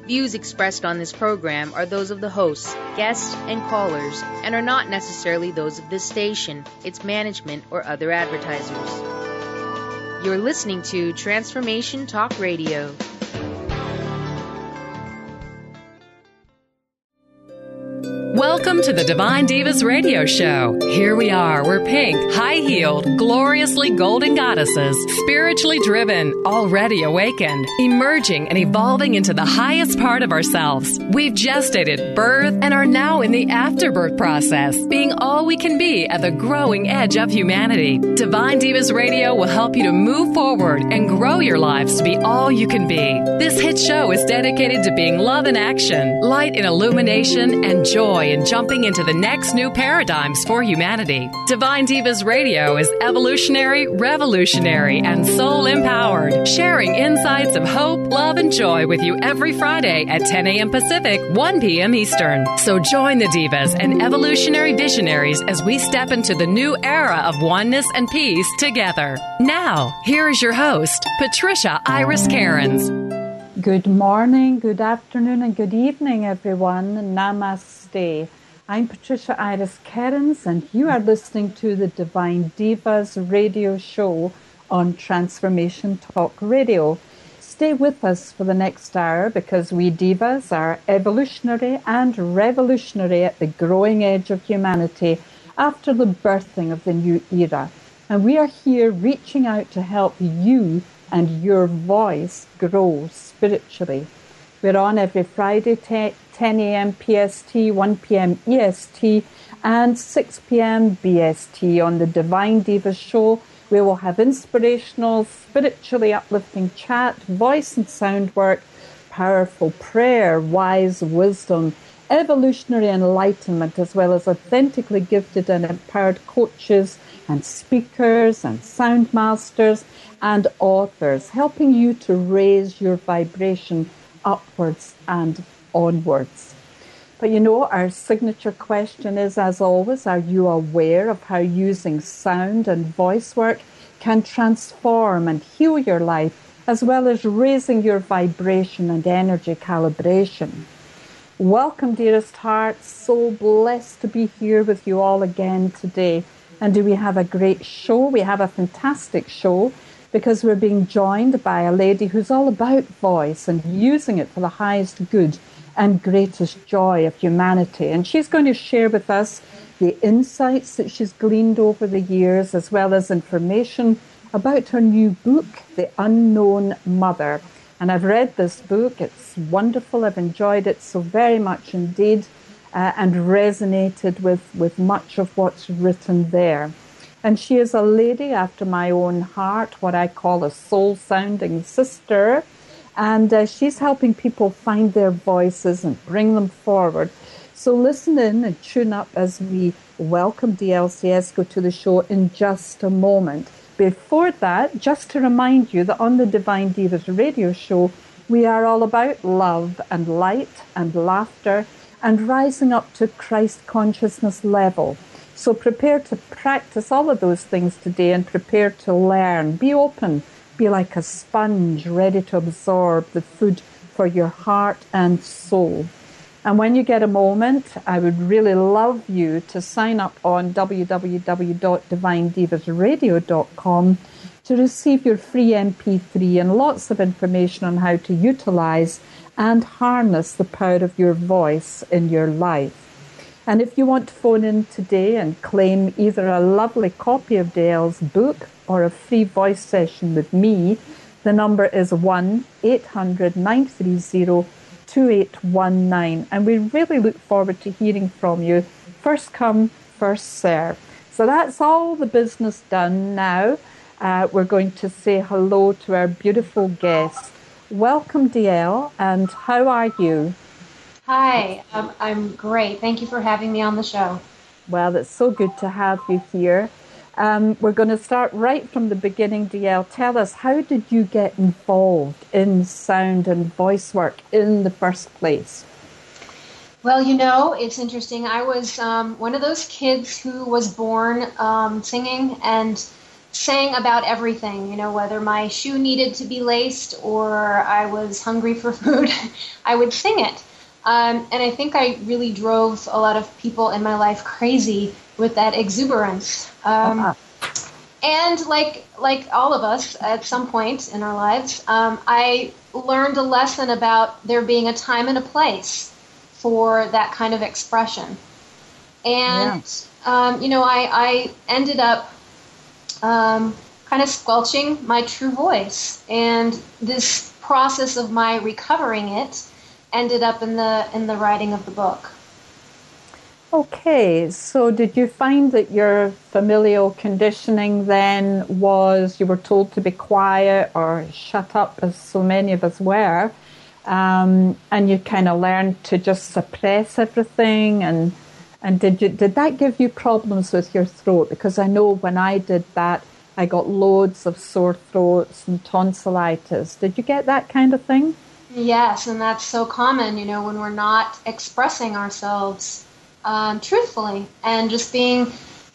Views expressed on this program are those of the hosts, guests, and callers, and are not necessarily those of this station, its management, or other advertisers. You're listening to Transformation Talk Radio. Welcome to the Divine Divas Radio Show. Here we are. We're pink, high-heeled, gloriously golden goddesses, spiritually driven, already awakened, emerging and evolving into the highest part of ourselves. We've gestated, birthed, and are now in the afterbirth process, being all we can be at the growing edge of humanity. Divine Divas Radio will help you to move forward and grow your lives to be all you can be. This hit show is dedicated to being love in action, light in illumination, and joy in jumping into the next new paradigms for humanity. Divine Divas Radio is evolutionary, revolutionary, and soul-empowered, sharing insights of hope, love, and joy with you every Friday at 10 a.m. Pacific, 1 p.m. Eastern. So join the divas and evolutionary visionaries as we step into the new era of oneness and peace together. Now, here is your host, Patricia Iris Cairns. Good morning, good afternoon, and good evening, everyone. Namaste. I'm Patricia Iris Cairns, and you are listening to the Divine Divas Radio Show on Transformation Talk Radio. Stay with us for the next hour because we divas are evolutionary and revolutionary at the growing edge of humanity after the birthing of the new era. And we are here reaching out to help you and your voice grow spiritually. We're on every Friday, 10 a.m. PST, 1 p.m. EST, and 6 p.m. BST on the Divine Divas Show. We will have inspirational, spiritually uplifting chat, voice and sound work, powerful prayer, wise wisdom, evolutionary enlightenment, as well as authentically gifted and empowered coaches and speakers and sound masters and authors, helping you to raise your vibration upwards and onwards. But you know, our signature question is, as always, are you aware of how using sound and voice work can transform and heal your life, as well as raising your vibration and energy calibration? Welcome, dearest hearts. So blessed to be here with you all again today. And do we have a great show? We have a fantastic show because we're being joined by a lady who's all about voice and using it for the highest good and greatest joy of humanity. And she's going to share with us the insights that she's gleaned over the years, as well as information about her new book, The Unknown Mother. And I've read this book. It's wonderful. I've enjoyed it so very much indeed, and resonated with much of what's written there. And she is a lady after my own heart, what I call a soul-sounding sister. And she's helping people find their voices and bring them forward. So listen in and tune up as we welcome DLC Esco to the show in just a moment. Before that, just to remind you that on the Divine Divas Radio Show, we are all about love and light and laughter and rising up to Christ consciousness level. So prepare to practice all of those things today and prepare to learn. Be open. Be like a sponge ready to absorb the food for your heart and soul. And when you get a moment, I would really love you to sign up on www.divinedivasradio.com to receive your free MP3 and lots of information on how to utilize and harness the power of your voice in your life. And if you want to phone in today and claim either a lovely copy of Dale's book or a free voice session with me, the number is 1-800-930-2819. And we really look forward to hearing from you. First come, first serve. So that's all the business done now. We're going to say hello to our beautiful guest. Welcome, DL, and how are you? Hi, I'm great. Thank you for having me on the show. Well, it's so good to have you here. We're going to start right from the beginning, DL. Tell us, how did you get involved in sound and voice work in the first place? Well, you know, it's interesting. I was one of those kids who was born singing and sang about everything, whether my shoe needed to be laced or I was hungry for food, I would sing it. And I think I really drove a lot of people in my life crazy with that exuberance. And like all of us at some point in our lives, I learned a lesson about there being a time and a place for that kind of expression. And, I ended up kind of squelching my true voice. And this process of my recovering it ended up in the writing of the book. Okay, so did you find that your familial conditioning then was you were told to be quiet or shut up, as so many of us were, and you kind of learned to just suppress everything? And did that give you problems with your throat? Because I know when I did that, I got loads of sore throats and tonsillitis. Did you get that kind of thing? Yes, and that's so common, when we're not expressing ourselves truthfully and just being,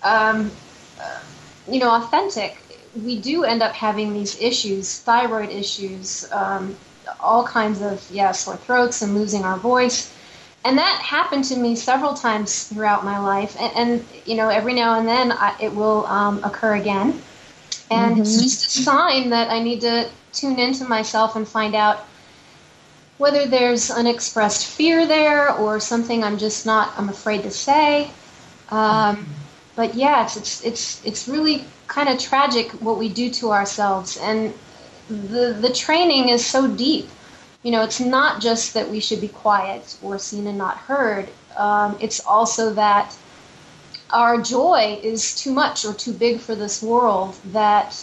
authentic. We do end up having these issues, thyroid issues, all kinds of, sore throats and losing our voice. And that happened to me several times throughout my life. And every now and then it will occur again. And it's just a sign that I need to tune into myself and find out whether there's unexpressed fear there or something I'm afraid to say. But yeah, it's really kind of tragic what we do to ourselves. And the training is so deep. It's not just that we should be quiet or seen and not heard. It's also that our joy is too much or too big for this world, that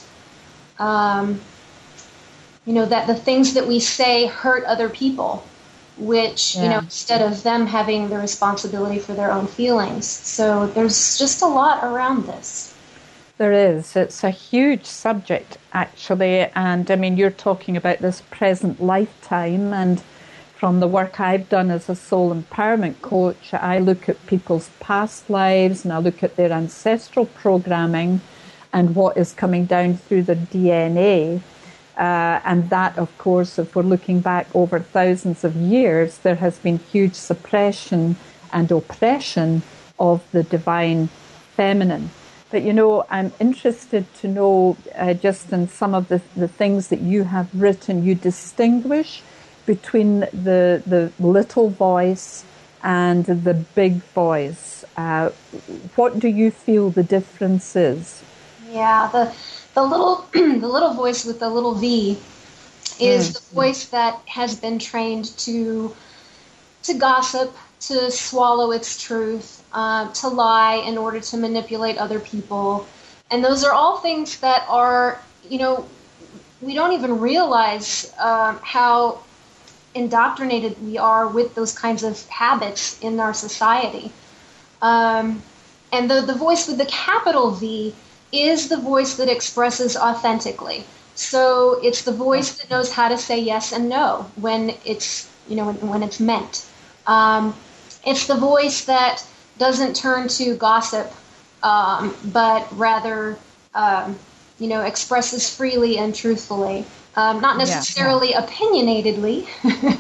that the things that we say hurt other people, which, instead of them having the responsibility for their own feelings. So there's just a lot around this. There is. It's a huge subject, actually. And I mean, you're talking about this present lifetime. And from the work I've done as a soul empowerment coach, I look at people's past lives and I look at their ancestral programming and what is coming down through the DNA. And that, of course, if we're looking back over thousands of years, there has been huge suppression and oppression of the divine feminine. But, I'm interested to know just in some of the things that you have written, you distinguish between the little voice and the big voice. What do you feel the difference is? Yeah, the little the little voice with the little V is the voice that has been trained to gossip, to swallow its truth, to lie in order to manipulate other people. And those are all things that are, we don't even realize how indoctrinated we are with those kinds of habits in our society. And the voice with the capital V is the voice that expresses authentically. So it's the voice that knows how to say yes and no when it's, when it's meant. It's the voice that doesn't turn to gossip, but rather, expresses freely and truthfully. Not necessarily opinionatedly,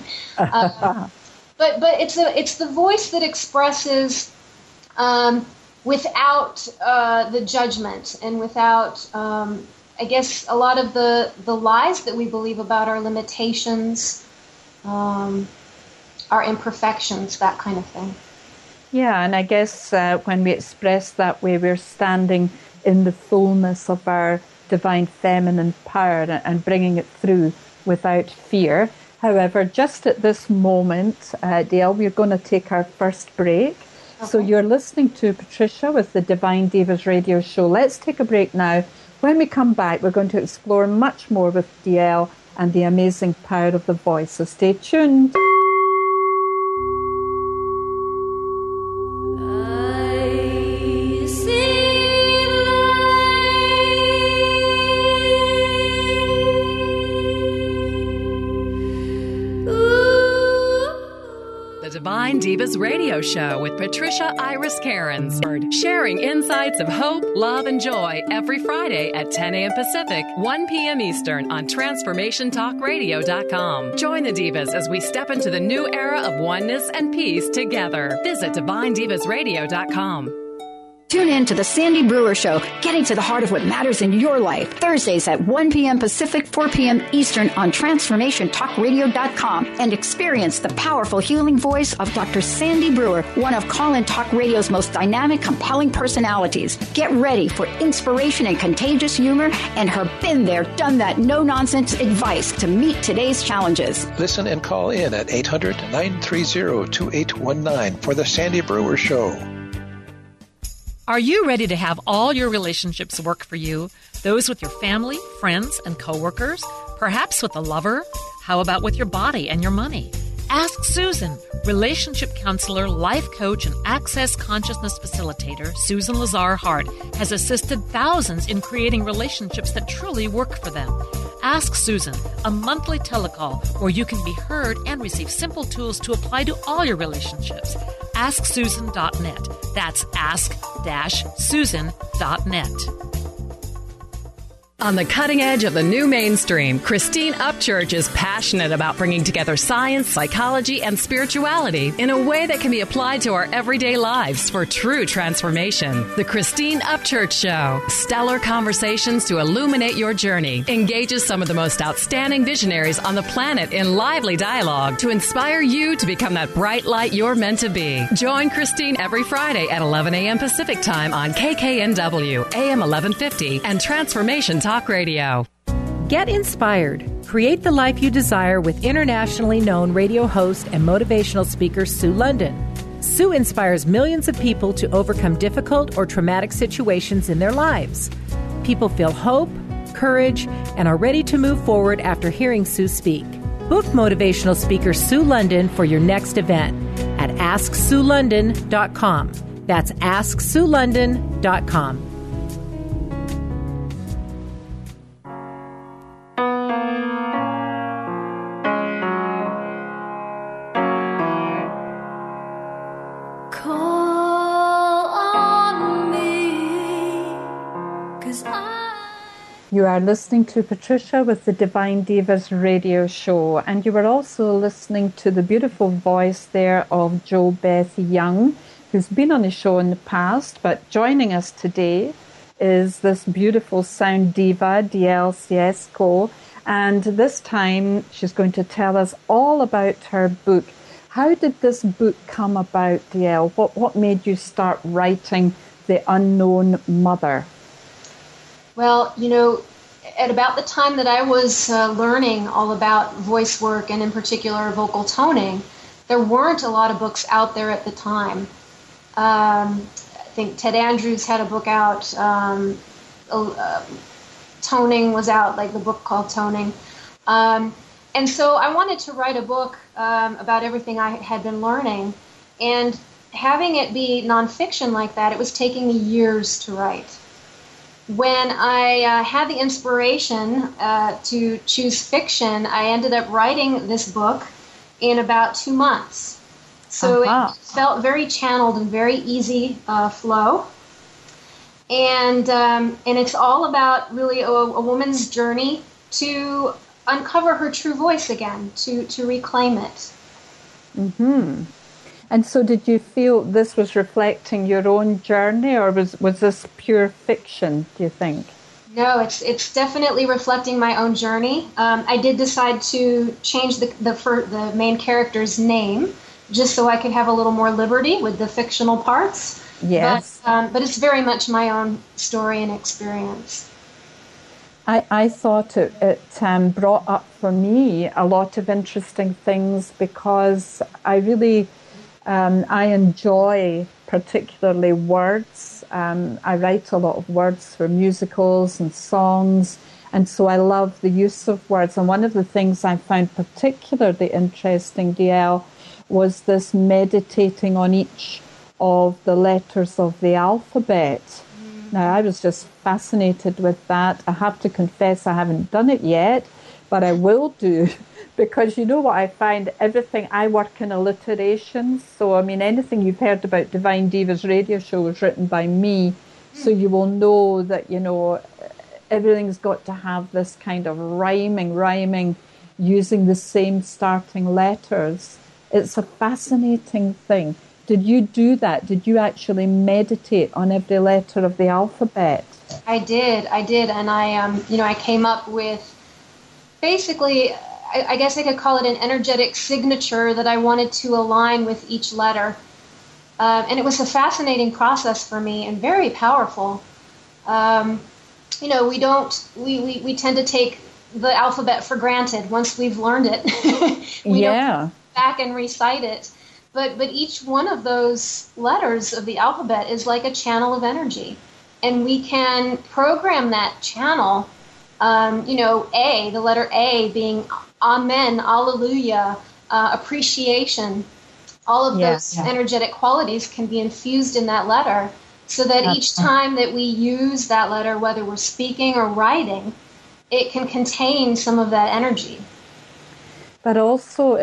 but it's the voice that expresses without the judgment and without, I guess, a lot of the lies that we believe about our limitations, our imperfections, that kind of thing. Yeah, and I guess when we express that way, we're standing in the fullness of our divine feminine power and bringing it through without fear. However, just at this moment, Dale, we're going to take our first break. Okay. So you're listening to Patricia with the Divine Divas Radio Show. Let's take a break now. When we come back, we're going to explore much more with DL and the amazing power of the voice. So stay tuned. The Divine Divas Radio Show with Patricia Iris Cairns, sharing insights of hope, love, and joy every Friday at 10 a.m. Pacific, 1 p.m. Eastern on TransformationTalkRadio.com. Join the Divas as we step into the new era of oneness and peace together. Visit DivineDivasRadio.com. Tune in to The Sandy Brewer Show, getting to the heart of what matters in your life. Thursdays at 1 p.m. Pacific, 4 p.m. Eastern on TransformationTalkRadio.com, and experience the powerful healing voice of Dr. Sandy Brewer, one of Call-In Talk Radio's most dynamic, compelling personalities. Get ready for inspiration and contagious humor and her been there, done that, no-nonsense advice to meet today's challenges. Listen and call in at 800-930-2819 for The Sandy Brewer Show. Are you ready to have all your relationships work for you? Those with your family, friends, and coworkers? Perhaps with a lover? How about with your body and your money? Ask Susan, relationship counselor, life coach, and access consciousness facilitator. Susan Lazar Hart has assisted thousands in creating relationships that truly work for them. Ask Susan, a monthly telecall where you can be heard and receive simple tools to apply to all your relationships. AskSusan.net. That's ask-susan.net. On the cutting edge of the new mainstream, Christine Upchurch is passionate about bringing together science, psychology, and spirituality in a way that can be applied to our everyday lives for true transformation. The Christine Upchurch Show, stellar conversations to illuminate your journey, engages some of the most outstanding visionaries on the planet in lively dialogue to inspire you to become that bright light you're meant to be. Join Christine every Friday at 11 a.m. Pacific Time on KKNW, AM 1150, and Transformation Talk Radio. Get inspired. Create the life you desire with internationally known radio host and motivational speaker Sue London. Sue inspires millions of people to overcome difficult or traumatic situations in their lives. People feel hope, courage, and are ready to move forward after hearing Sue speak. Book motivational speaker Sue London for your next event at AskSueLondon.com. That's AskSueLondon.com. You are listening to Patricia with the Divine Divas Radio Show, and you were also listening to the beautiful voice there of Jo Beth Young, who's been on the show in the past, but joining us today is this beautiful sound diva, DL Siesko, and this time she's going to tell us all about her book. How did this book come about, DL? What made you start writing The Unknown Mother? Well, you know, at about the time that I was learning all about voice work and in particular vocal toning, there weren't a lot of books out there at the time. I think Ted Andrews had a book out. Toning was out, like the book called Toning. And so I wanted to write a book about everything I had been learning. And having it be nonfiction like that, it was taking me years to write. When I had the inspiration to choose fiction, I ended up writing this book in about 2 months. So It felt very channeled and very easy flow. And it's all about really a woman's journey to uncover her true voice again, to reclaim it. Mm-hmm. And so did you feel this was reflecting your own journey, or was this pure fiction, do you think? No, it's definitely reflecting my own journey. I did decide to change the main character's name just so I could have a little more liberty with the fictional parts. Yes. But it's very much my own story and experience. I thought it brought up for me a lot of interesting things because I really... I enjoy particularly words. I write a lot of words for musicals and songs, and so I love the use of words. And one of the things I found particularly interesting, DL, was this meditating on each of the letters of the alphabet. Now, I was just fascinated with that. I have to confess I haven't done it yet, but I will do, because you know what I find, everything, I work in alliterations, so I mean anything you've heard about Divine Divas Radio Show was written by me, so you will know that, you know, everything's got to have this kind of rhyming, using the same starting letters. It's a fascinating thing. Did you do that? Did you actually meditate on every letter of the alphabet? I did, and I came up with basically, I guess I could call it an energetic signature that I wanted to align with each letter. And it was a fascinating process for me and very powerful. We tend to take the alphabet for granted once we've learned it. We don't go back and recite it. But each one of those letters of the alphabet is like a channel of energy. And we can program that channel, A, the letter A being Amen, Alleluia, appreciation. All of those energetic qualities can be infused in that letter, so that each time that we use that letter, whether we're speaking or writing, it can contain some of that energy. But also,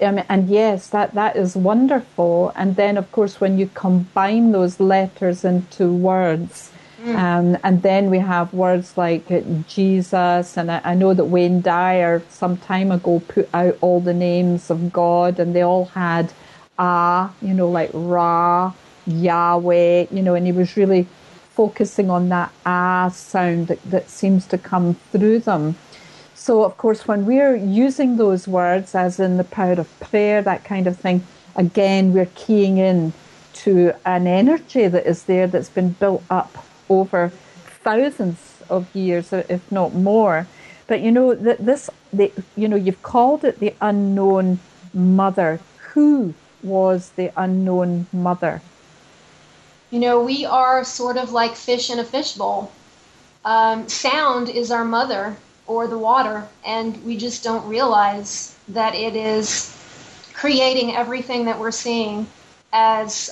that is wonderful. And then, of course, when you combine those letters into words, and then we have words like Jesus, and I know that Wayne Dyer some time ago put out all the names of God, and they all had like Ra, Yahweh, and he was really focusing on that sound that seems to come through them. So, of course, when we're using those words, as in the power of prayer, that kind of thing, again, we're keying in to an energy that is there that's been built up over thousands of years, if not more. But, you've called it the unknown mother. Who was the unknown mother? We are sort of like fish in a fishbowl. Sound is our mother, or the water, and we just don't realize that it is creating everything that we're seeing as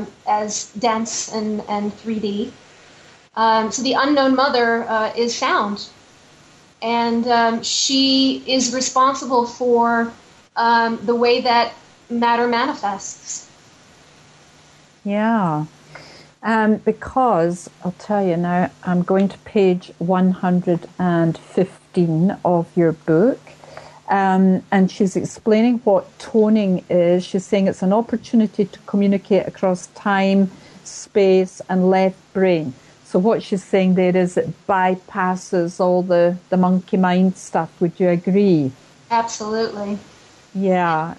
dense and 3D. So the unknown mother is sound, and she is responsible for the way that matter manifests. Yeah. Because, I'll tell you now, I'm going to page 115 of your book, and she's explaining what toning is. She's saying it's an opportunity to communicate across time, space, and left brain. So what she's saying there is it bypasses all the monkey mind stuff. Would you agree? Absolutely. Yeah.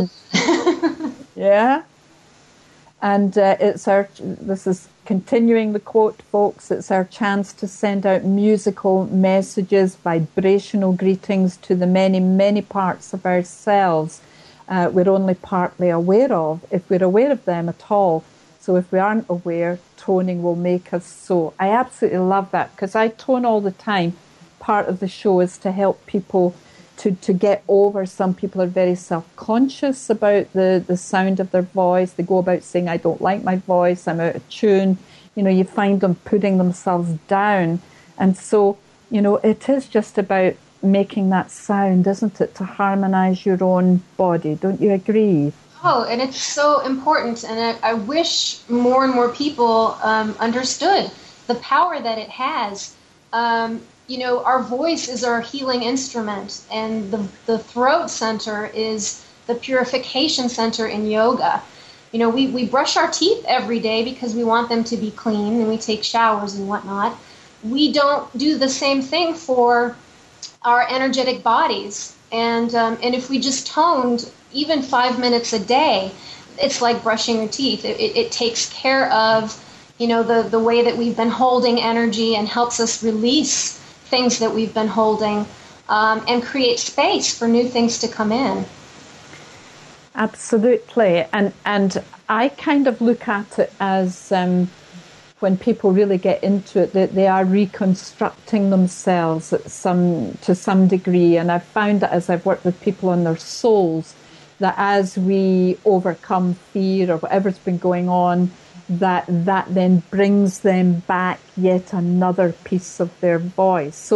Yeah. And this is continuing the quote, folks, it's our chance to send out musical messages, vibrational greetings to the many, many parts of ourselves we're only partly aware of, if we're aware of them at all. So if we aren't aware, toning will make us so. I absolutely love that, because I tone all the time. Part of the show is to help people to get over. Some people are very self-conscious about the sound of their voice. They go about saying, I don't like my voice, I'm out of tune. You find them putting themselves down. And so, it is just about making that sound, isn't it, to harmonize your own body. Don't you agree? Oh, and it's so important. And I wish more and more people understood the power that it has. Our voice is our healing instrument, and the throat center is the purification center in yoga. We brush our teeth every day because we want them to be clean, and we take showers and whatnot. We don't do the same thing for our energetic bodies. And if we just toned even 5 minutes a day, it's like brushing your teeth. It takes care of, the way that we've been holding energy, and helps us release things that we've been holding, and create space for new things to come in. Absolutely. And I kind of look at it as when people really get into it, that they are reconstructing themselves to some degree. And I've found that as I've worked with people on their souls, that as we overcome fear or whatever's been going on, that then brings them back yet another piece of their voice. So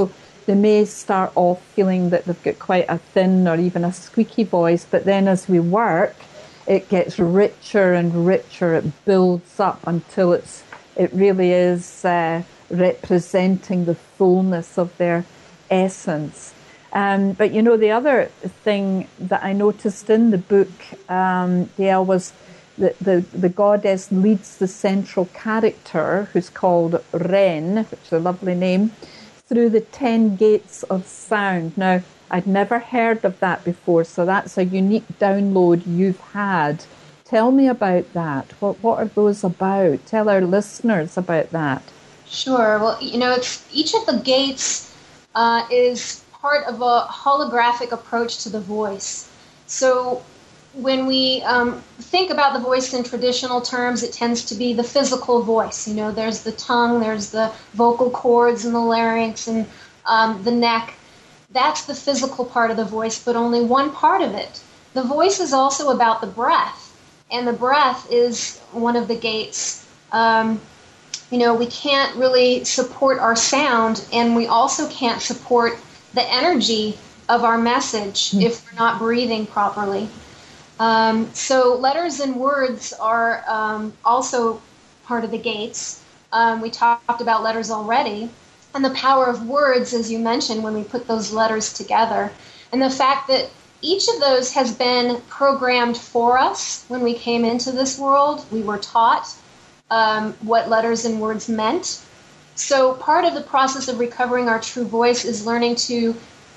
they may start off feeling that they've got quite a thin or even a squeaky voice, but then as we work, it gets richer and richer. It builds up until it really is representing the fullness of their essence. But you know, the other thing that I noticed in the book, Dale, was that the goddess leads the central character, who's called Ren, which is a lovely name, through the 10 gates of sound. Now, I'd never heard of that before, so that's a unique download you've had. Tell me about that. What are those about? Tell our listeners about that. Sure. Well, you know, each of the gates is part of a holographic approach to the voice. So when we think about the voice in traditional terms, it tends to be the physical voice. You know, there's the tongue, there's the vocal cords and the larynx and the neck. That's the physical part of the voice, but only one part of it. The voice is also about the breath, and the breath is one of the gates. You know, we can't really support our sound, and we also can't support the energy of our message if we're not breathing properly. So letters and words are also part of the gates. We talked about letters already, and the power of words, as you mentioned, when we put those letters together, and the fact that each of those has been programmed for us when we came into this world. We were taught what letters and words meant. So part of the process of recovering our true voice is learning to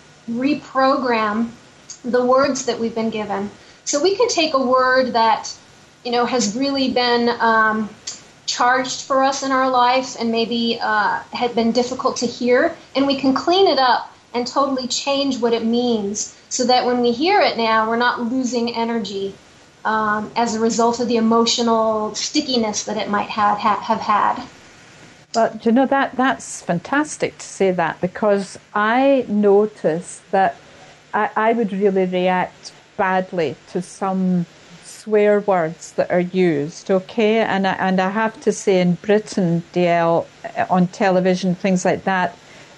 reprogram the words that we've been given. So we can take a word that, you know, has really been charged for us in our life and maybe had been difficult to hear, and we can clean it up and totally change what it means so that when we hear it now, we're not losing energy as a result of the emotional stickiness that it might have had. But you know, that's fantastic to say that, because I noticed that I would really react badly to some swear words that are used, okay? And I have to say, in Britain, DL, on television, things like that,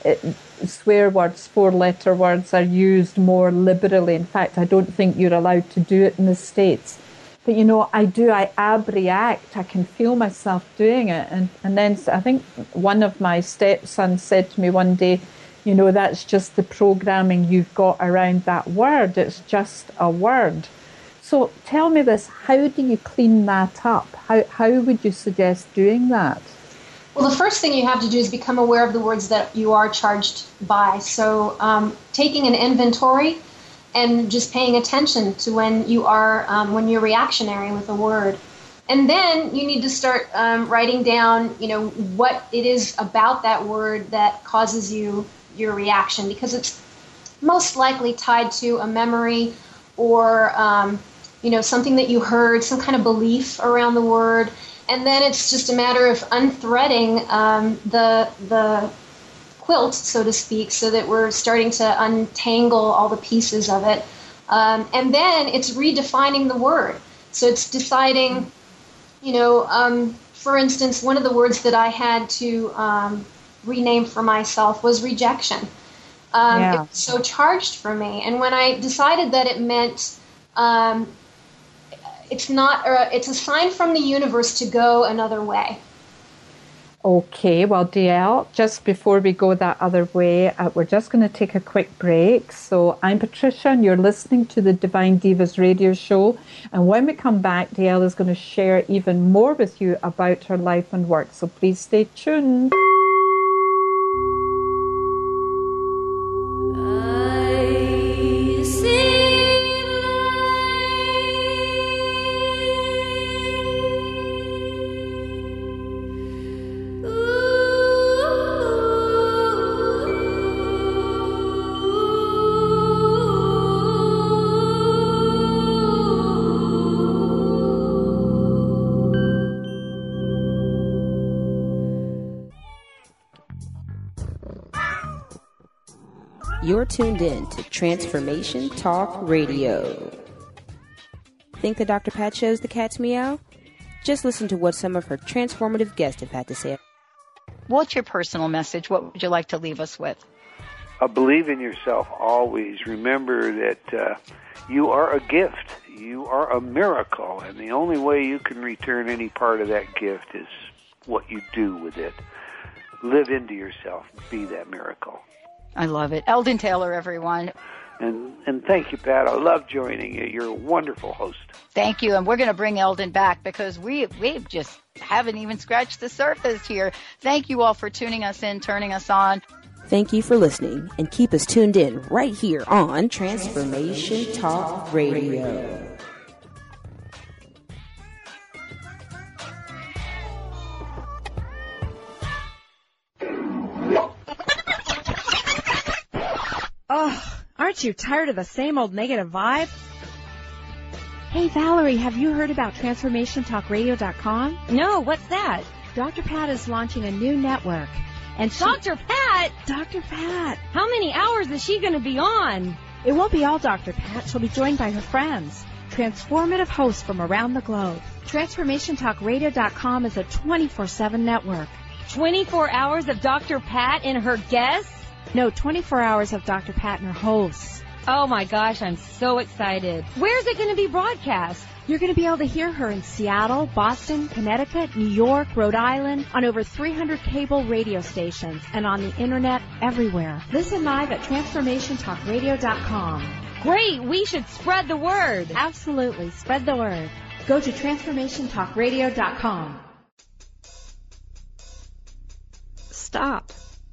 swear words, 4-letter words, are used more liberally. In fact, I don't think you're allowed to do it in the States. But, you know, I abreact. I can feel myself doing it. And then I think one of my stepsons said to me one day, you know, that's just the programming you've got around that word. It's just a word. So tell me this, how do you clean that up? How would you suggest doing that? Well, the first thing you have to do is become aware of the words that you are charged by. So taking an inventory and just paying attention to when you're reactionary with a word. And then you need to start writing down, you know, what it is about that word that causes you your reaction, because it's most likely tied to a memory or, you know, something that you heard, some kind of belief around the word. And then it's just a matter of unthreading the quilt, so to speak, so that we're starting to untangle all the pieces of it. And then it's redefining the word. So it's deciding, you know, for instance, one of the words that I had to rename for myself was rejection. It was so charged for me. And when I decided that it meant it's a sign from the universe to go another way. Okay, well, DL, just before we go that other way, we're just going to take a quick break. So I'm Patricia, and you're listening to the Divine Divas radio show. And when we come back, DL is going to share even more with you about her life and work. So please stay tuned. You're tuned in to Transformation Talk Radio. Think the Dr. Pat show's the cat's meow? Just listen to what some of her transformative guests have had to say. What's your personal message? What would you like to leave us with? believe in yourself always. Remember that you are a gift. You are a miracle, and the only way you can return any part of that gift is what you do with it. Live into yourself. Be that miracle. I love it. Eldon Taylor, everyone. And thank you, Pat. I love joining you. You're a wonderful host. Thank you. And we're going to bring Eldon back because we just haven't even scratched the surface here. Thank you all for tuning us in, turning us on. Thank you for listening, and keep us tuned in right here on Transformation Talk Radio. Oh, aren't you tired of the same old negative vibe? Hey, Valerie, have you heard about TransformationTalkRadio.com? No, what's that? Dr. Pat is launching a new network. And Dr. Pat? Dr. Pat. How many hours is she going to be on? It won't be all Dr. Pat. She'll be joined by her friends, transformative hosts from around the globe. TransformationTalkRadio.com is a 24/7 network. 24 hours of Dr. Pat and her guests? No, 24 hours of Dr. Pat and her hosts. Oh my gosh, I'm so excited. Where's it going to be broadcast? You're going to be able to hear her in Seattle, Boston, Connecticut, New York, Rhode Island, on over 300 cable radio stations, and on the internet everywhere. Listen live at TransformationTalkRadio.com. Great, we should spread the word. Absolutely, spread the word. Go to TransformationTalkRadio.com. Stop.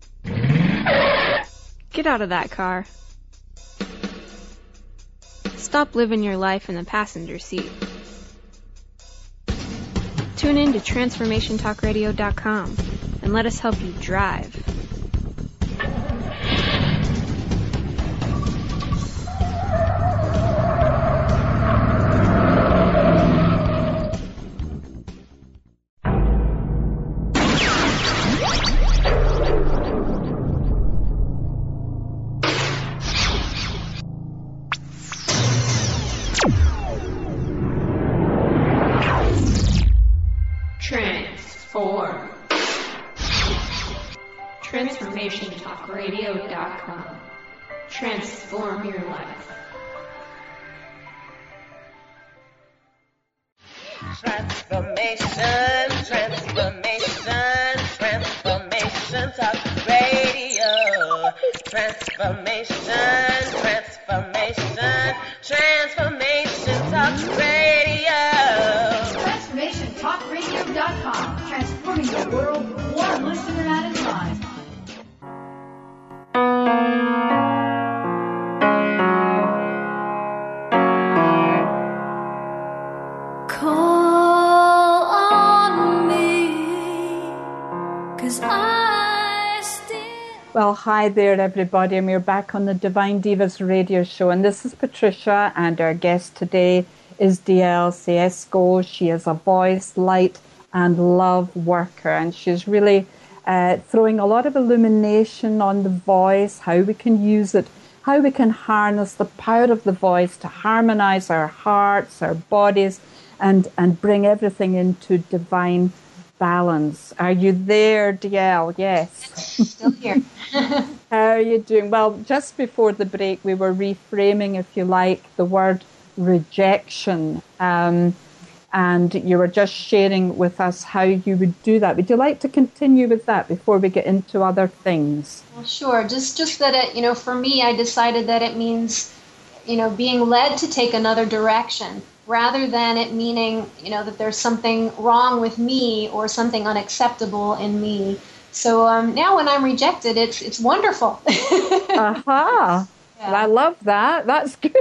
Get out of that car. Stop living your life in the passenger seat. Tune in to TransformationTalkRadio.com and let us help you drive. Transform. TransformationTalkRadio.com. Transform your life. Transformation, transformation, transformation talk radio. Transformation, transformation, transformation talk radio. TransformationTalkRadio.com. Transforming the world one listener at a time. Call on me, 'cause I still... Well, hi there, everybody, and we're back on the Divine Divas radio show, and this is Patricia, and our guest today is DL Siesko. She is a voice, light, and love worker, and she's really throwing a lot of illumination on the voice, how we can use it, how we can harness the power of the voice to harmonize our hearts, our bodies, and bring everything into divine balance. Are you there, DL? Yes. Still here. How are you doing? Well, just before the break, we were reframing, if you like, the word rejection. And you were just sharing with us how you would do that. Would you like to continue with that before we get into other things? Well, sure. Just that it, for me, I decided that it means, being led to take another direction, rather than it meaning, that there's something wrong with me or something unacceptable in me. So now when I'm rejected, it's wonderful. Aha. Yeah. Well, I love that. That's good.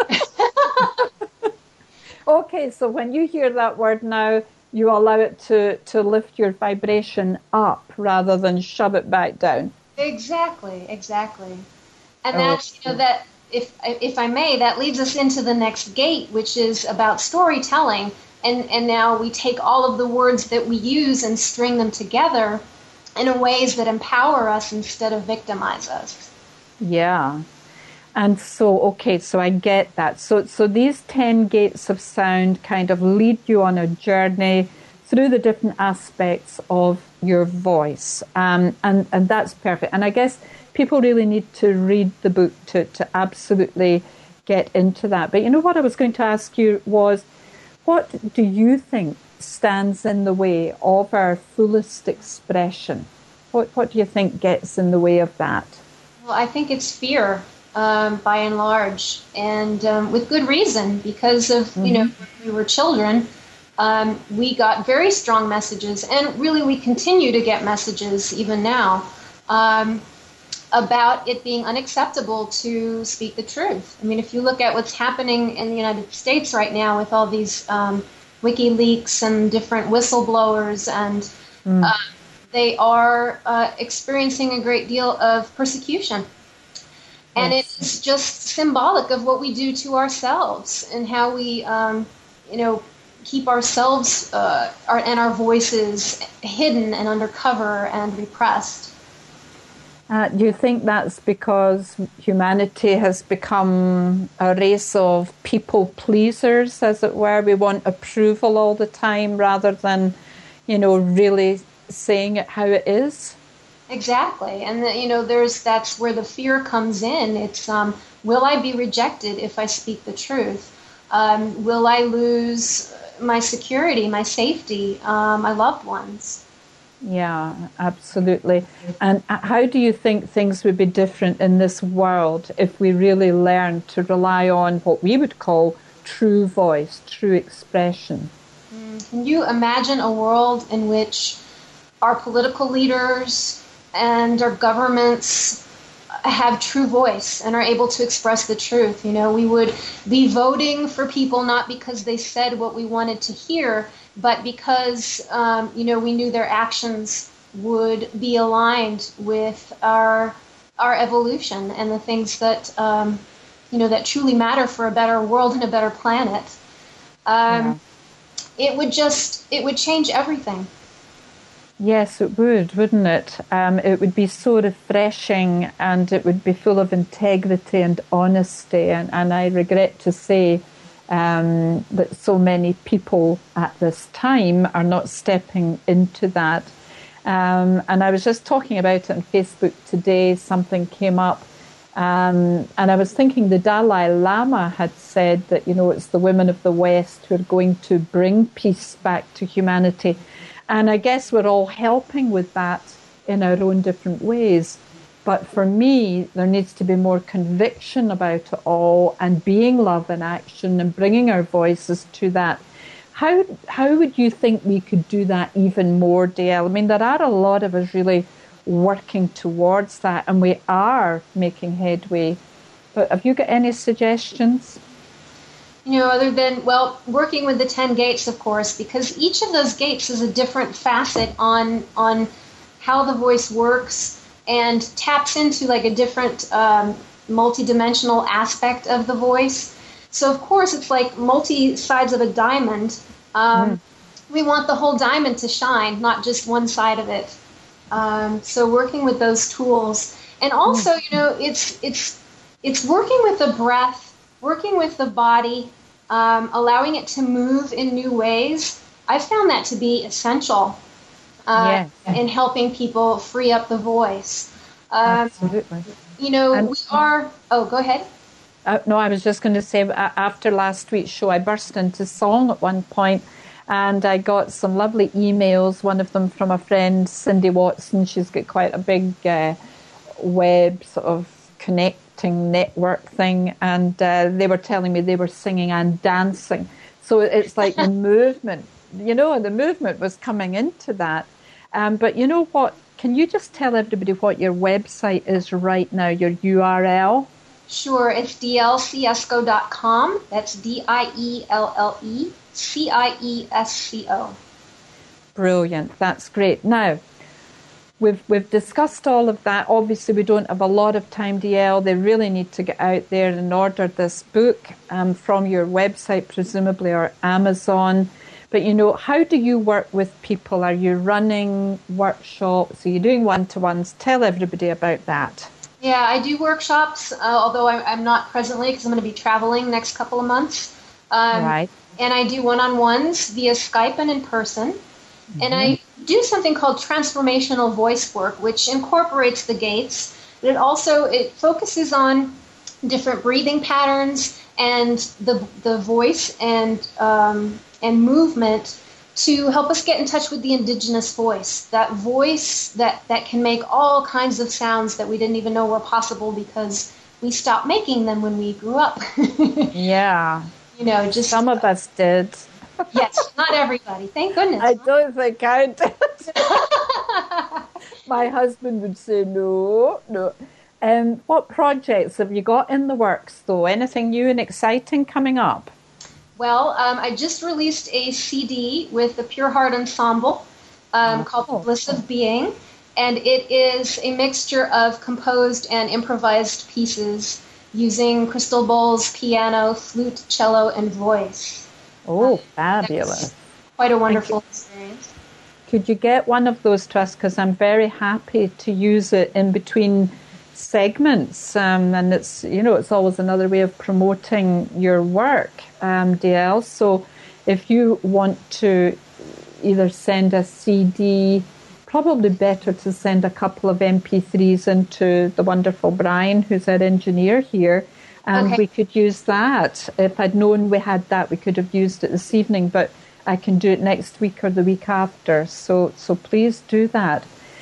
Okay, so when you hear that word now, you allow it to lift your vibration up rather than shove it back down. Exactly. And that's, that if I may, that leads us into the next gate, which is about storytelling. And now we take all of the words that we use and string them together in ways that empower us instead of victimize us. Yeah. And so I get that. So these 10 gates of sound kind of lead you on a journey through the different aspects of your voice. And that's perfect. And I guess People really need to read the book to absolutely get into that. But you know what I was going to ask you was, what do you think stands in the way of our fullest expression? What do you think gets in the way of that? Well, I think it's fear, by and large, and with good reason, because of, when we were children, we got very strong messages, and really we continue to get messages even now, about it being unacceptable to speak the truth. I mean, if you look at what's happening in the United States right now with all these WikiLeaks and different whistleblowers, and they are experiencing a great deal of persecution. And it's just symbolic of what we do to ourselves and how we, keep ourselves and our voices hidden and undercover and repressed. Do you think that's because humanity has become a race of people pleasers, as it were? We want approval all the time rather than, really saying it how it is? Exactly. And, that's where the fear comes in. It's, will I be rejected if I speak the truth? Will I lose my security, my safety, my loved ones? Yeah, absolutely. And how do you think things would be different in this world if we really learned to rely on what we would call true voice, true expression? Can you imagine a world in which our political leaders and our governments have true voice and are able to express the truth? We would be voting for people not because they said what we wanted to hear, but because, we knew their actions would be aligned with our evolution and the things that, that truly matter for a better world and a better planet. It would change everything. Yes, it would, wouldn't it? It would be so refreshing, and it would be full of integrity and honesty. And I regret to say that so many people at this time are not stepping into that. And I was just talking about it on Facebook today. Something came up, and I was thinking the Dalai Lama had said that, it's the women of the West who are going to bring peace back to humanity. And I guess we're all helping with that in our own different ways. But for me, there needs to be more conviction about it all, and being love in action and bringing our voices to that. How would you think we could do that even more, Dale? I mean, there are a lot of us really working towards that, and we are making headway. But have you got any suggestions? Other than, working with the 10 gates, of course, because each of those gates is a different facet on how the voice works and taps into like a different multidimensional aspect of the voice. So, of course, it's like multi-sides of a diamond. We want the whole diamond to shine, not just one side of it. So working with those tools. And also, it's working with the breath, working with the body, allowing it to move in new ways. I found that to be essential in helping people free up the voice. Absolutely. We are... Oh, go ahead. No, I was just going to say, after last week's show, I burst into song at one point, and I got some lovely emails, one of them from a friend, Cindy Watson. She's got quite a big web sort of connecting network thing, and they were telling me they were singing and dancing. So it's like the movement, the movement was coming into that. But you know what? Can you just tell everybody what your website is right now, your URL? Sure, it's dielleciesco.com. That's DIELLECIESCO. Brilliant. That's great. Now, we've discussed all of that. Obviously, we don't have a lot of time, DL. They really need to get out there and order this book from your website, presumably, or Amazon. But, how do you work with people? Are you running workshops? Are you doing one-to-ones? Tell everybody about that. Yeah, I do workshops, although I'm not presently because I'm going to be traveling next couple of months. Right. And I do one-on-ones via Skype and in person. Mm-hmm. And I do something called transformational voice work, which incorporates the gates but it focuses on different breathing patterns and the voice and movement to help us get in touch with the indigenous voice, that voice that can make all kinds of sounds that we didn't even know were possible because we stopped making them when we grew up. Yeah. Just some of us did. Yes, not everybody. Thank goodness. I don't think I did. My husband would say no. What projects have you got in the works, though? Anything new and exciting coming up? Well, I just released a CD with the Pure Heart Ensemble called The Bliss of Being, and it is a mixture of composed and improvised pieces using crystal bowls, piano, flute, cello, and voice. Oh, fabulous. Quite a wonderful experience. Could you get one of those to us? Because I'm very happy to use it in between segments, and it's always another way of promoting your work, DL. So if you want to either send a CD, probably better to send a couple of MP3s into the wonderful Brian, who's our engineer here, and we could use that. If I'd known we had that, we could have used it this evening, but I can do it next week or the week after. So please do that.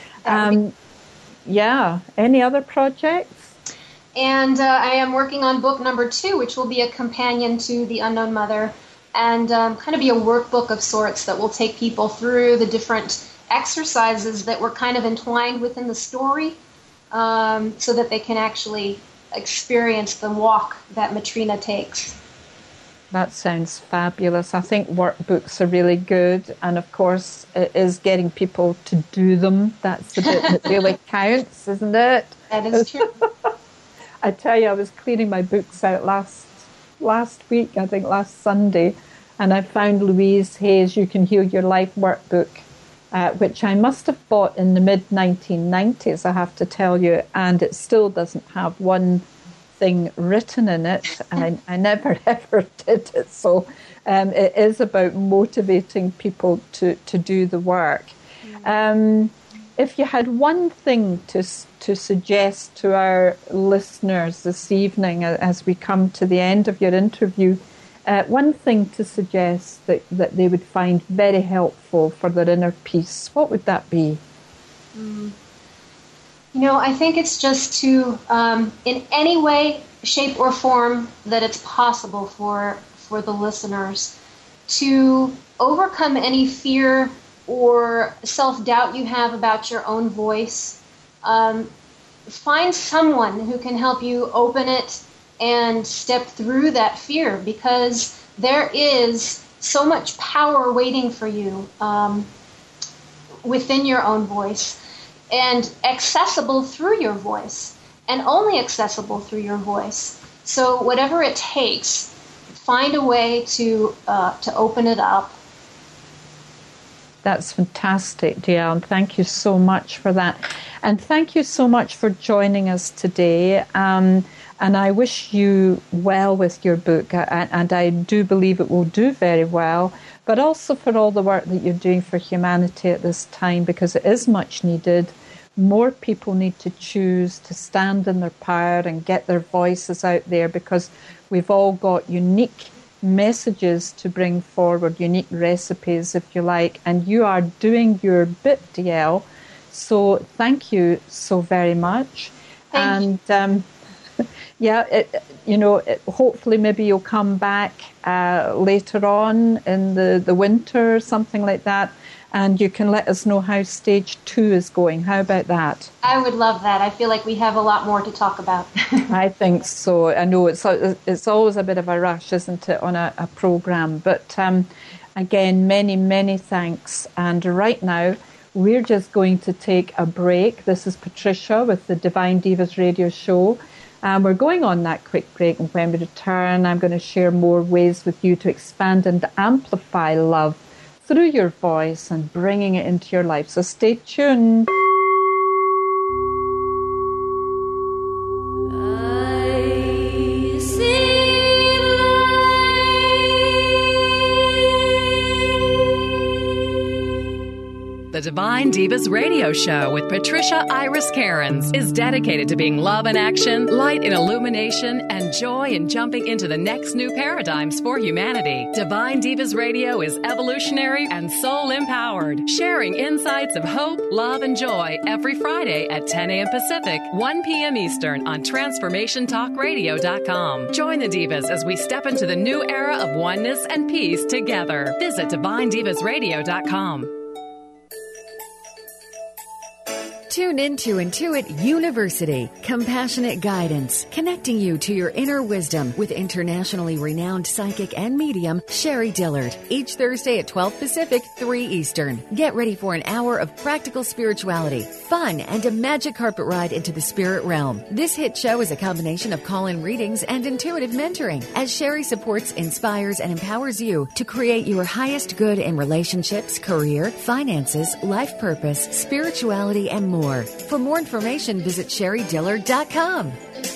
Yeah. Any other projects? And I am working on book number 2, which will be a companion to The Unknown Mother, and kind of be a workbook of sorts that will take people through the different exercises that were kind of entwined within the story, so that they can actually experience the walk that Matrina takes. That sounds fabulous. I think workbooks are really good, and of course it is getting people to do them. That's the bit that really counts, isn't it? That is true. I tell you, I was cleaning my books out last week, I think last Sunday, and I found Louise Hay's You Can Heal Your Life workbook, which I must have bought in the mid-1990s, I have to tell you, and it still doesn't have one thing written in it. I never ever did it. So it is about motivating people to do the work. If you had one thing to suggest to our listeners this evening as we come to the end of your interview, one thing to suggest that they would find very helpful for their inner peace, what would that be? I think it's just to, in any way, shape, or form that it's possible for the listeners, to overcome any fear or self-doubt you have about your own voice. Find someone who can help you open it and step through that fear, because there is so much power waiting for you within your own voice, and accessible through your voice, and only accessible through your voice. So whatever it takes, find a way to open it up. That's fantastic, DL, and thank you so much for that. And thank you so much for joining us today. And I wish you well with your book, and I do believe it will do very well, but also for all the work that you're doing for humanity at this time, because it is much needed. More people need to choose to stand in their power and get their voices out there, because we've all got unique messages to bring forward, unique recipes, if you like, and you are doing your bit, DL. So thank you so very much. Thank you. Hopefully maybe you'll come back later on in the winter, something like that, and you can let us know how stage 2 is going. How about that? I would love that. I feel like we have a lot more to talk about. I think so. I know it's always a bit of a rush, isn't it, on a program? But again, many, many thanks. And right now, we're just going to take a break. This is Patricia with the Divine Divas Radio Show. We're going on that quick break, and when we return, I'm going to share more ways with you to expand and amplify love through your voice and bringing it into your life. So stay tuned. The Divine Divas Radio Show with Patricia Iris Cairns is dedicated to being love in action, light in illumination, and joy in jumping into the next new paradigms for humanity. Divine Divas Radio is evolutionary and soul empowered, sharing insights of hope, love, and joy every Friday at 10 a.m. Pacific, 1 p.m. Eastern on TransformationTalkRadio.com. Join the Divas as we step into the new era of oneness and peace together. Visit DivineDivasRadio.com. Tune into Intuit University, compassionate guidance, connecting you to your inner wisdom with internationally renowned psychic and medium Sherry Dillard. Each Thursday at 12 Pacific, 3 Eastern. Get ready for an hour of practical spirituality, fun, and a magic carpet ride into the spirit realm. This hit show is a combination of call-in readings and intuitive mentoring, as Sherry supports, inspires, and empowers you to create your highest good in relationships, career, finances, life purpose, spirituality, and more. For more information, visit SherryDillard.com.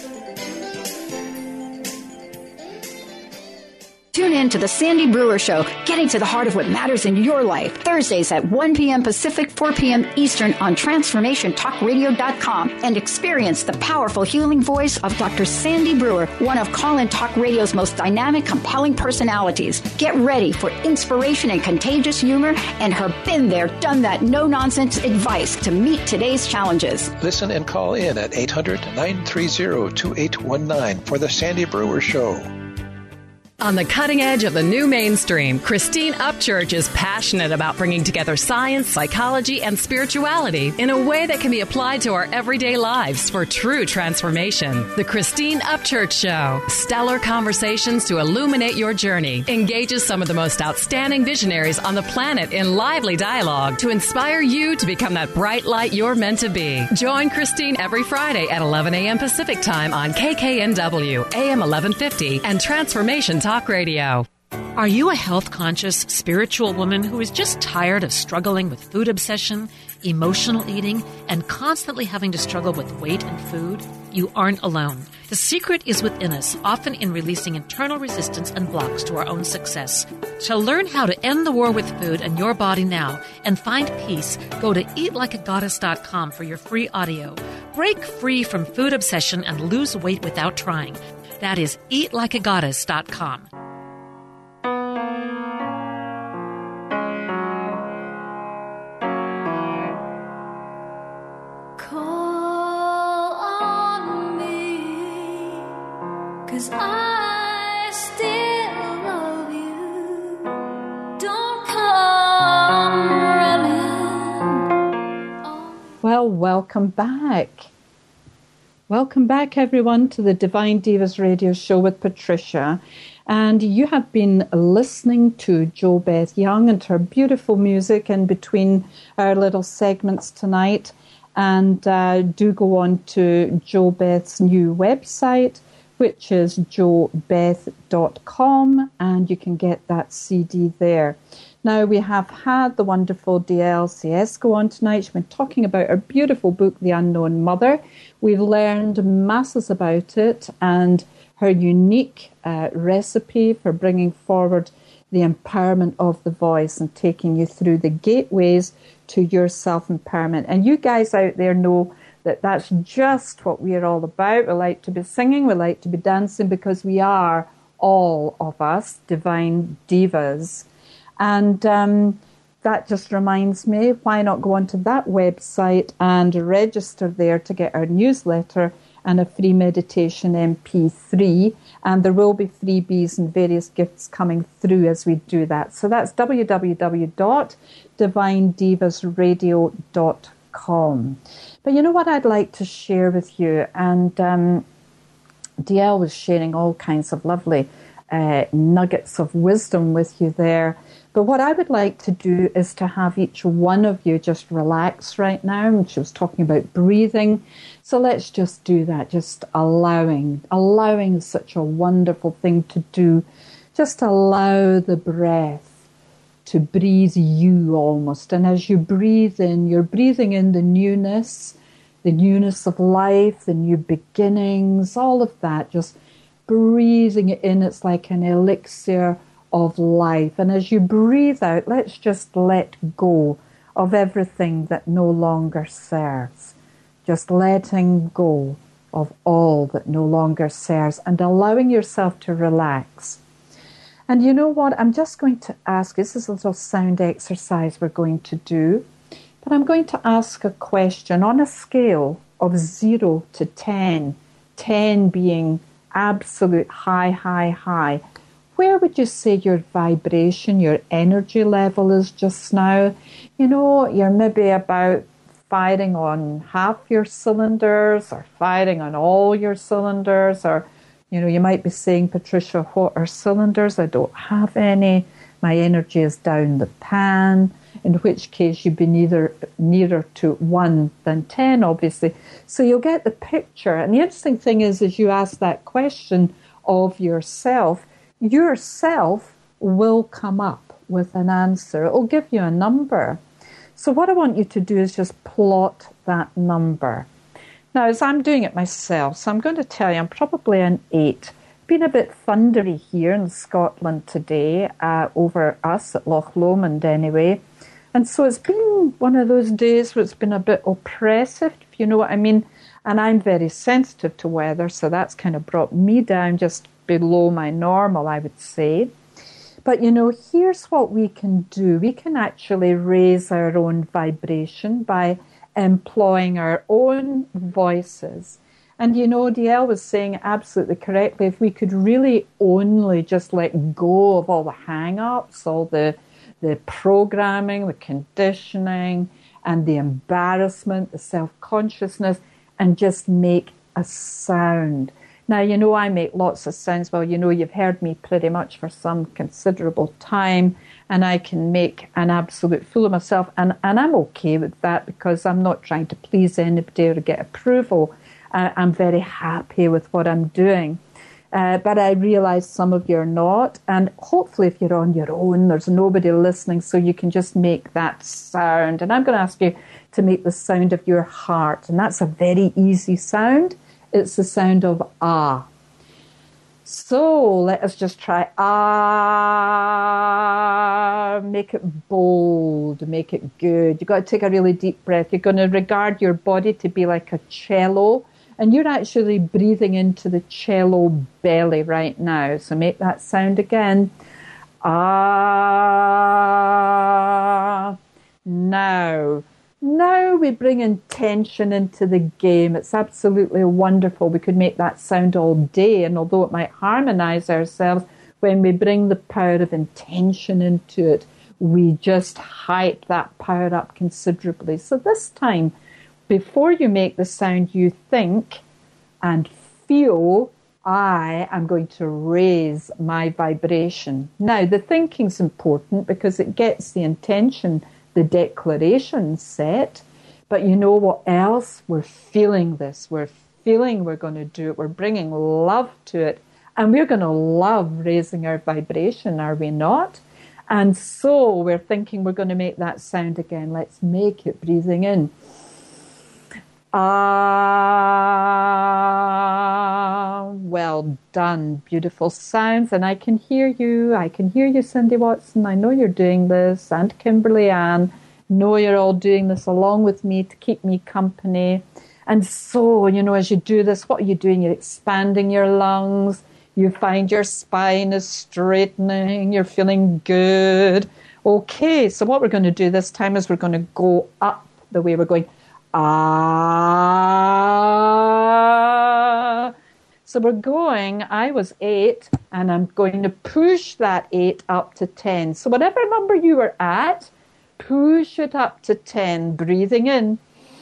Tune in to the Sandy Brewer Show, getting to the heart of what matters in your life. Thursdays at 1 p.m. Pacific, 4 p.m. Eastern on TransformationTalkRadio.com, and experience the powerful healing voice of Dr. Sandy Brewer, one of Call-In Talk Radio's most dynamic, compelling personalities. Get ready for inspiration and contagious humor and her been there, done that, no-nonsense advice to meet today's challenges. Listen and call in at 800-930-2819 for the Sandy Brewer Show. On the cutting edge of the new mainstream, Christine Upchurch is passionate about bringing together science, psychology, and spirituality in a way that can be applied to our everyday lives for true transformation. The Christine Upchurch Show, stellar conversations to illuminate your journey, engages some of the most outstanding visionaries on the planet in lively dialogue to inspire you to become that bright light you're meant to be. Join Christine every Friday at 11 a.m. Pacific Time on KKNW, AM 1150, and Transformation Talk Radio. Are you a health-conscious, spiritual woman who is just tired of struggling with food obsession, emotional eating, and constantly having to struggle with weight and food? You aren't alone. The secret is within us, often in releasing internal resistance and blocks to our own success. To learn how to end the war with food and your body now and find peace, go to eatlikeagoddess.com for your free audio. Break free from food obsession and lose weight without trying. That is eatlikeagoddess.com. Call on me, 'cause I still love you. Don't come running. Well, welcome back. Welcome back, everyone, to the Divine Divas Radio Show with Patricia. And you have been listening to Jo Beth Young and her beautiful music in between our little segments tonight. And do go on to Jo Beth's new website, which is jobeth.com, and you can get that CD there. Now, we have had the wonderful DL Ciesco on tonight. She's been talking about her beautiful book, The Unknown Mother. We've learned masses about it and her unique recipe for bringing forward the empowerment of the voice and taking you through the gateways to your self-empowerment. And you guys out there know that that's just what we're all about. We like to be singing, we like to be dancing, because we are, all of us, divine divas. And that just reminds me, why not go onto that website and register there to get our newsletter and a free meditation MP3. And there will be freebies and various gifts coming through as we do that. So that's www.divinedivasradio.com. But you know what I'd like to share with you? And DL was sharing all kinds of lovely nuggets of wisdom with you there. But what I would like to do is to have each one of you just relax right now. And she was talking about breathing. So let's just do that, just allowing. Allowing is such a wonderful thing to do. Just allow the breath to breathe you almost. And as you breathe in, you're breathing in the newness of life, the new beginnings, all of that. Just breathing it in, it's like an elixir of life. And as you breathe out, let's just let go of everything that no longer serves. Just letting go of all that no longer serves and allowing yourself to relax. And you know what? I'm just going to ask, this is a little sound exercise we're going to do, but I'm going to ask a question on a scale of 0 to 10, 10 being absolute high, high, high. Where would you say your vibration, your energy level is just now? You know, you're maybe about firing on half your cylinders or firing on all your cylinders, or, you know, you might be saying, Patricia, what are cylinders? I don't have any. My energy is down the pan, in which case you'd be nearer to 1 than 10, obviously. So you'll get the picture. And the interesting thing is, as you ask that question of yourself will come up with an answer. It will give you a number. So what I want you to do is just plot that number. Now, as I'm doing it myself, so I'm going to tell you I'm probably an 8. Been a bit thundery here in Scotland today, over us at Loch Lomond anyway. And so it's been one of those days where it's been a bit oppressive, if you know what I mean. And I'm very sensitive to weather, so that's kind of brought me down just below my normal, I would say. But, you know, here's what we can do. We can actually raise our own vibration by employing our own voices. And, you know, DL was saying absolutely correctly, if we could really only just let go of all the hang-ups, all the programming, the conditioning, and the embarrassment, the self-consciousness, and just make a sound. Now, you know, I make lots of sounds. Well, you know, you've heard me pretty much for some considerable time, and I can make an absolute fool of myself, and I'm okay with that because I'm not trying to please anybody or get approval. I'm very happy with what I'm doing. But I realize some of you are not, and hopefully if you're on your own, there's nobody listening, so you can just make that sound. And I'm going to ask you to make the sound of your heart, and that's a very easy sound. It's the sound of ah. So let us just try ah. Make it bold, make it good. You've got to take a really deep breath. You're going to regard your body to be like a cello, and you're actually breathing into the cello belly right now. So make that sound again. Ah. Now we bring intention into the game. It's absolutely wonderful. We could make that sound all day, and although it might harmonize ourselves, when we bring the power of intention into it, we just hype that power up considerably. So this time, before you make the sound, you think and feel, I am going to raise my vibration. Now, the thinking's important because it gets the intention, the declaration set. But you know what else? We're feeling this. We're feeling we're going to do it. We're bringing love to it. And we're going to love raising our vibration, are we not? And so we're thinking we're going to make that sound again. Let's make it breathing in. Ah, well done. Beautiful sounds. And I can hear you. I can hear you, Cindy Watson. I know you're doing this. And Kimberly Ann. Know you're all doing this along with me to keep me company. And so, you know, as you do this, what are you doing? You're expanding your lungs. You find your spine is straightening. You're feeling good. Okay, so what we're going to do this time is we're going to go up the way we're going. Ah. So we're going, I was 8, and I'm going to push that 8 up to 10. So whatever number you were at, push it up to 10, breathing in.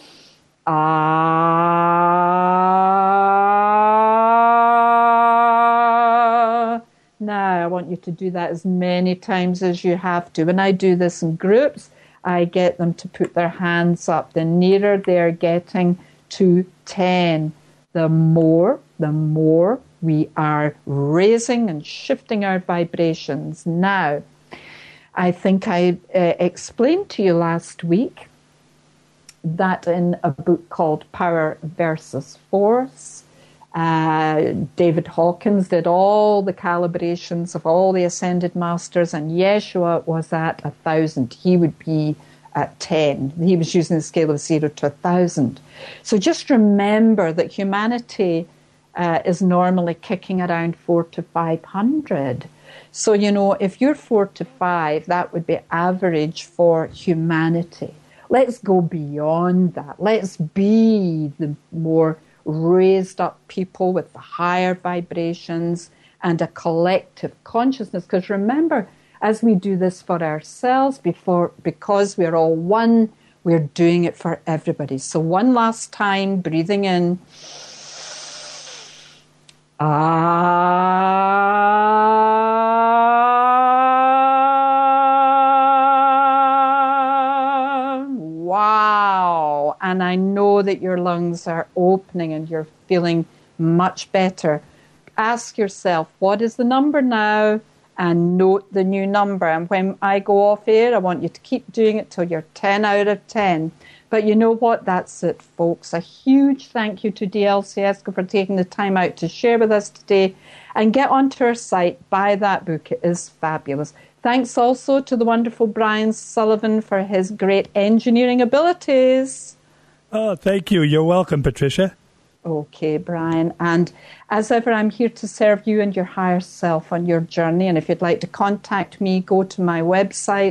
Ah. Now I want you to do that as many times as you have to. When I do this in groups, I get them to put their hands up. The nearer they're getting to 10, the more we are raising and shifting our vibrations. Now, I think I explained to you last week that in a book called Power versus Force, David Hawkins did all the calibrations of all the ascended masters, and Yeshua was at 1,000. He would be at 10. He was using a scale of 0 to 1,000. So just remember that humanity is normally kicking around 400 to 500. So, if you're 4 to 5, that would be average for humanity. Let's go beyond that. Let's be the more raised up people with the higher vibrations and a collective consciousness. Because remember, as we do this for ourselves, because we're all one, we're doing it for everybody. So one last time, breathing in. Wow. And I know that your lungs are opening and you're feeling much better. Ask yourself, what is the number now? And note the new number. And when I go off air, I want you to keep doing it till you're 10 out of 10. But you know what? That's it, folks. A huge thank you to DLC Esco for taking the time out to share with us today. And get onto our site, buy that book. It is fabulous. Thanks also to the wonderful Brian Sullivan for his great engineering abilities. Oh, thank you. You're welcome, Patricia. Okay, Brian. And as ever, I'm here to serve you and your higher self on your journey. And if you'd like to contact me, go to my website,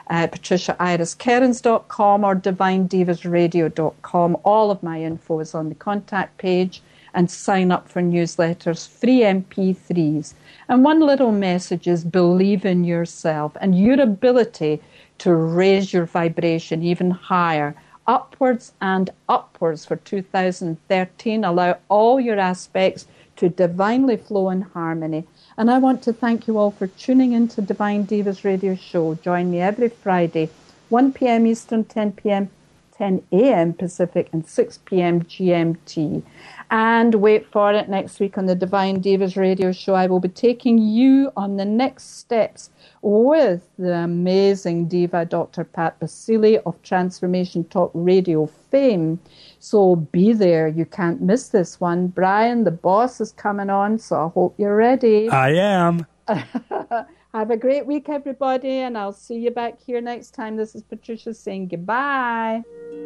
patriciairiskerins.com or divinedivasradio.com. All of my info is on the contact page. And sign up for newsletters, free MP3s. And one little message is believe in yourself and your ability to raise your vibration even higher, upwards and upwards for 2013. Allow all your aspects to divinely flow in harmony. And I want to thank you all for tuning in to Divine Divas Radio Show. Join me every Friday, 1 p.m. Eastern, 10 a.m. Pacific, and 6 p.m. GMT. And wait for it, next week on the Divine Divas Radio Show, I will be taking you on the next steps with the amazing diva, Dr. Pat Basile of Transformation Talk Radio fame. So be there. You can't miss this one. Brian, the boss, is coming on, so I hope you're ready. I am. Have a great week, everybody, and I'll see you back here next time. This is Patricia saying goodbye.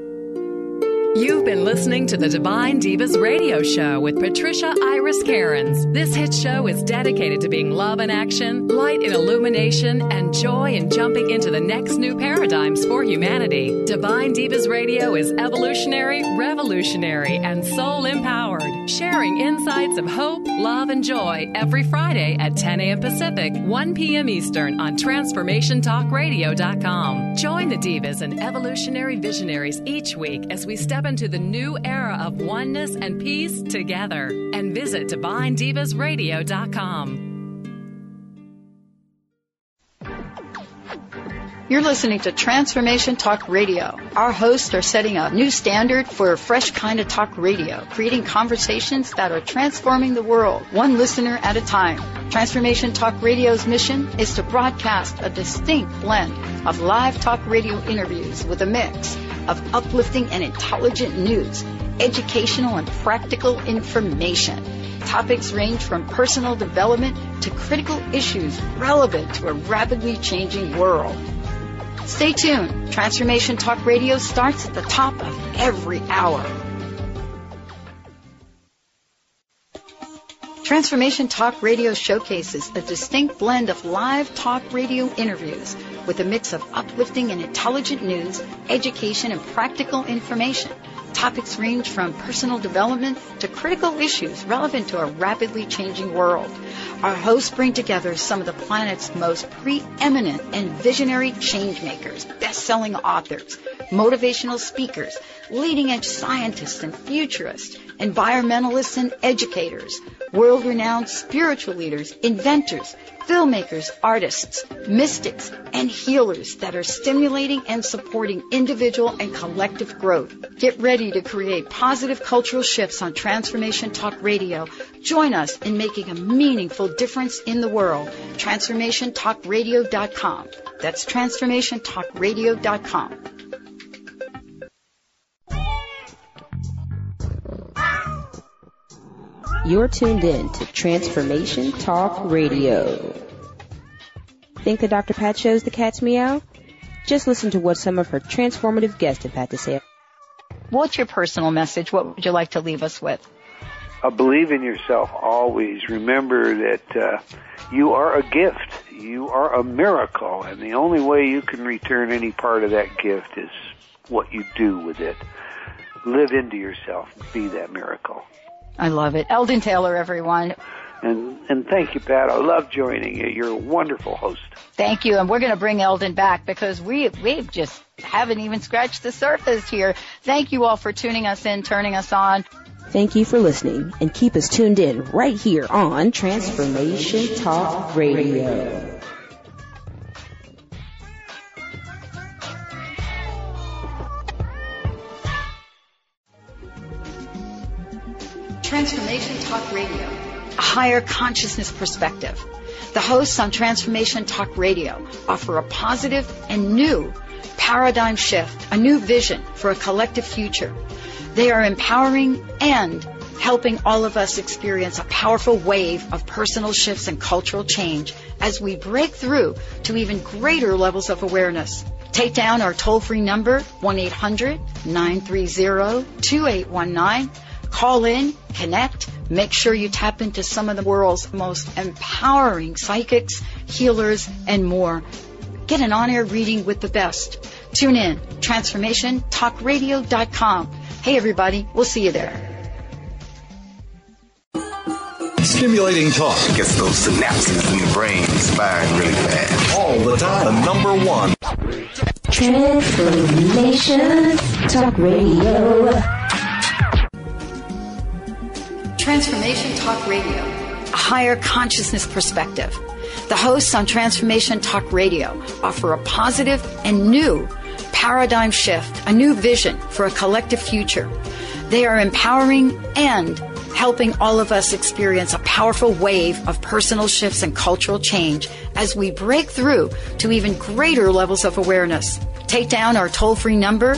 You've been listening to the Divine Divas Radio Show with Patricia Iris Kerins. This hit show is dedicated to being love in action, light in illumination, and joy in jumping into the next new paradigms for humanity. Divine Divas Radio is evolutionary, revolutionary, and soul-empowered, sharing insights of hope, love, and joy every Friday at 10 a.m. Pacific, 1 p.m. Eastern on TransformationTalkRadio.com. Join the divas and evolutionary visionaries each week as we step into the new era of oneness and peace together. And visit DivineDivasRadio.com. You're listening to Transformation Talk Radio. Our hosts are setting a new standard for a fresh kind of talk radio, creating conversations that are transforming the world, one listener at a time. Transformation Talk Radio's mission is to broadcast a distinct blend of live talk radio interviews with a mix of uplifting and intelligent news, educational and practical information. Topics range from personal development to critical issues relevant to a rapidly changing world. Stay tuned. Transformation Talk Radio starts at the top of every hour. Transformation Talk Radio showcases a distinct blend of live talk radio interviews with a mix of uplifting and intelligent news, education, and practical information. Topics range from personal development to critical issues relevant to a rapidly changing world. Our hosts bring together some of the planet's most preeminent and visionary changemakers, best-selling authors, motivational speakers, leading-edge scientists and futurists, environmentalists and educators, world-renowned spiritual leaders, inventors, filmmakers, artists, mystics, and healers that are stimulating and supporting individual and collective growth. Get ready to create positive cultural shifts on Transformation Talk Radio. Join us in making a meaningful difference in the world. TransformationTalkRadio.com. That's TransformationTalkRadio.com. You're tuned in to Transformation Talk Radio. Think that Dr. Pat shows the cat's meow? Just listen to what some of her transformative guests have had to say. What's your personal message? What would you like to leave us with? Believe in yourself always. Remember that you are a gift. You are a miracle, and the only way you can return any part of that gift is what you do with it. Live into yourself. Be that miracle. I love it. Eldon Taylor, everyone. And thank you, Pat. I love joining you. You're a wonderful host. Thank you. And we're going to bring Eldon back because we just haven't even scratched the surface here. Thank you all for tuning us in, turning us on. Thank you for listening, and keep us tuned in right here on Transformation Talk Radio. Transformation Talk Radio, a higher consciousness perspective. The hosts on Transformation Talk Radio offer a positive and new paradigm shift, a new vision for a collective future. They are empowering and helping all of us experience a powerful wave of personal shifts and cultural change as we break through to even greater levels of awareness. Take down our toll-free number, 1-800-930-2819. Call in, connect, make sure you tap into some of the world's most empowering psychics, healers, and more. Get an on-air reading with the best. Tune in, TransformationTalkRadio.com. Hey, everybody, we'll see you there. Stimulating talk gets those synapses in the brain firing really fast. All the time. The number one. Transformation Talk Radio. Transformation Talk Radio, a higher consciousness perspective. The hosts on Transformation Talk Radio offer a positive and new paradigm shift, a new vision for a collective future. They are empowering and helping all of us experience a powerful wave of personal shifts and cultural change as we break through to even greater levels of awareness. Take down our toll-free number,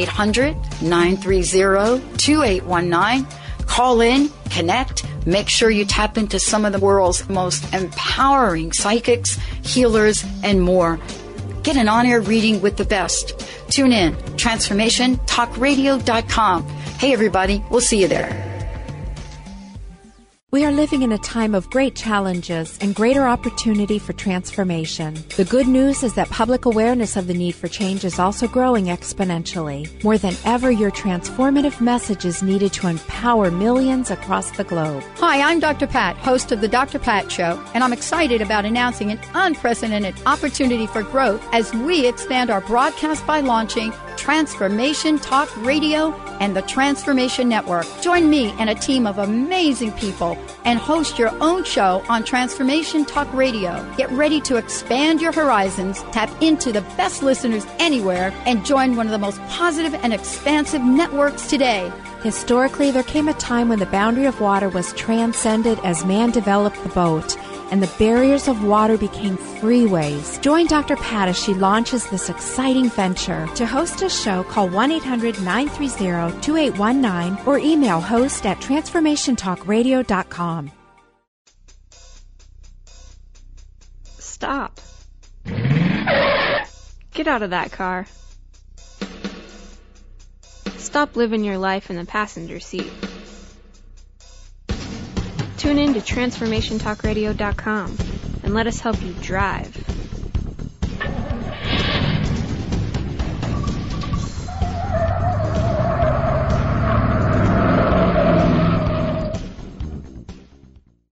1-800-930-2819. Call in, connect, make sure you tap into some of the world's most empowering psychics, healers, and more. Get an on-air reading with the best. Tune in, TransformationTalkRadio.com. Hey, everybody, we'll see you there. We are living in a time of great challenges and greater opportunity for transformation. The good news is that public awareness of the need for change is also growing exponentially. More than ever, your transformative message is needed to empower millions across the globe. Hi, I'm Dr. Pat, host of The Dr. Pat Show, and I'm excited about announcing an unprecedented opportunity for growth as we expand our broadcast by launching Transformation Talk Radio and the Transformation Network. Join me and a team of amazing people and host your own show on Transformation Talk Radio. Get ready to expand your horizons, tap into the best listeners anywhere, and join one of the most positive and expansive networks today. Historically, there came a time when the boundary of water was transcended as man developed the boat, and the barriers of water became freeways. Join Dr. Pat as she launches this exciting venture. To host a show, call 1-800-930-2819 or email host@transformationtalkradio.com. Stop. Get out of that car. Stop living your life in the passenger seat. Tune in to TransformationTalkRadio.com and let us help you drive.